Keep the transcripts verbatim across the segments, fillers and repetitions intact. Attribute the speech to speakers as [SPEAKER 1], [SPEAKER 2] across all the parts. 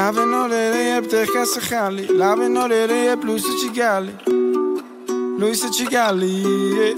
[SPEAKER 1] Lave norere jeb te kase khali Lave norere jeb luise chigali Luise chigali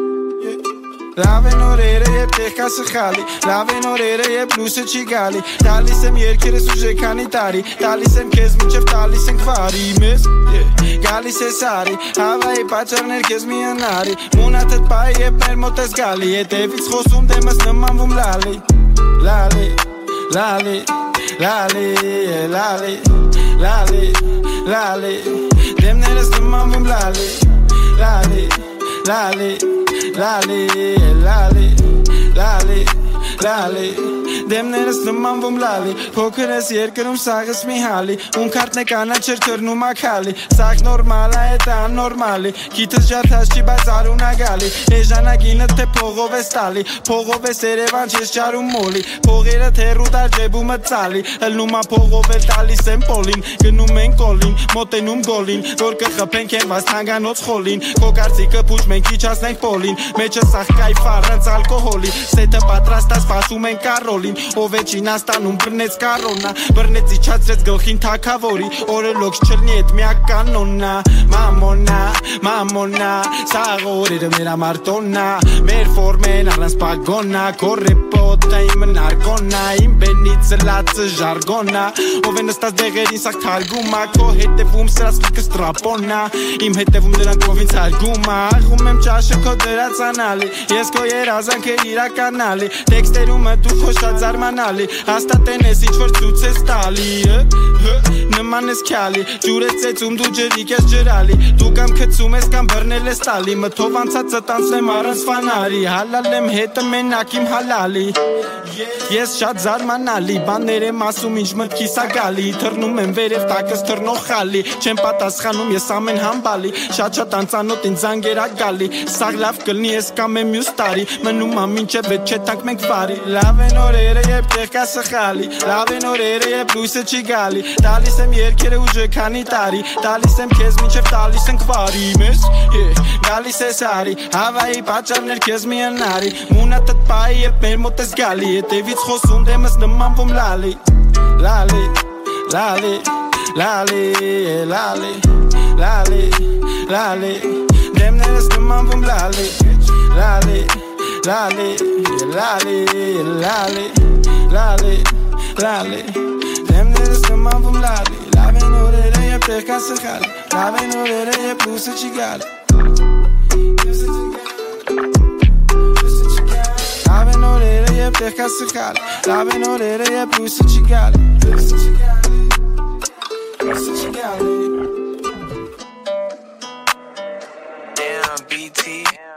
[SPEAKER 1] Lave norere jeb te kase khali Lave norere jeb luise chigali Talisem yerkere suje kanitari Talisem kez michev talisem kvari mes Galis e sari Havai pacarner kez mianari Munatet pai jeb mer motes gali Et evits khosum demas nëman vum lali Lali Lali Lali Lali Lali Lali Demneres nëman vum lali Lali Lali Lali Lali Lali Lali Demneres nëman vum lali Pokres երկրում սաղս մի հալի Ուն քարտն է կանաչեր թրնում ակալի Սաղ նորմալ է դա աննորմալի Գիտս ջարդաշ չի բայց արուն ագալի Էժանագինը թե փողով է ստալի Փողով է սերևան չես ճարում մոլի Փողերը թերու դար ջեբումը ծալի Հլնում ա փողով է տալիս եմ պոլին Գնում են կոլին, մոտենում գոլին Որ կխպենք են վազ թանգանոց խոլին Քո կարծիքը պուչ մենք իջացնենք պոլին Մեջը սաղ կայֆ առանց ալկոհոլի Սետը պատրաստ սպասում են կարոլին Ով է Չինաստանում բռնեց կարոնա Բռնեց իջացրեց գլխին թակավորի Օրը լոքս չլնի էդ միակ կանոննա Մամոնա, մամոնա Սաղ օրերը մեր ամարտոննա Մեր ֆորմեն առանց պագոննա Կորե պոտը իմը նարգոննա Իմ բենից լացը ժարգոննա Ով է նստած դեղերին սաղ թարգումա Քո հետևում սրած լիքը ստրապոննա Իմ հետևում նրանք ով ինձ հարգումա Աղում եմ ճաշը քո դրած անալի Ես քո երազանքը իրականալի Տեքստերումը դու քո շատ զարմանալի Հաստատեն ես ինչ-որ ծուց ես տալի Նման ես քյալի Ջուր ես ծեծում դու ջրիկ ես ջրալի Դու կամ քծում ես կամ բռնել ես տալի Մթով անցածը տանցնեմ առանց ֆանարի Հալալ եմ հետը մենակ իմ հալալի Ես շատ զարմանալի Բաններ եմ ասում ինչ մտքիս ա գալի Թռնում եմ վերև տակս թռնող խալի Չեմ պատասխանում ես ամեն համբալի Շատ շատ անծանոթ ինձ զանգեր ա գալի Սաղ լավ կլնի ես կամ եմ մյուս տարի Մնում ա մինչև վետ չետանք մենք վարի Լավ են օրերը Եվ տեղ կա սխալի Լավ են օրերը Եվ լույսը չի գալի Տալիս եմ երկերը ուժը քանի տարի Տալիս եմ քեզ մինչև տալիս ենք վարի Մեզ գալիս ես արի Հավայի պատճառներ քեզ մի անարի Մունատըտ պայի եվ մեր մոտ ես գալի Հետևից խոսում դեմս նմանվում լալի Լալի Լալի Լալի Լալի Լալի Լալի Դեմներս նմանվում լալի Լալի Lali, lali, lali, lali, lali Dem niggas come on from lali Lave norere jeb te kase khali Lave norere jeb luise chigali Lave norere jeb te kase khali Lave norere jeb luise chigali Luise chigali
[SPEAKER 2] Damn, B T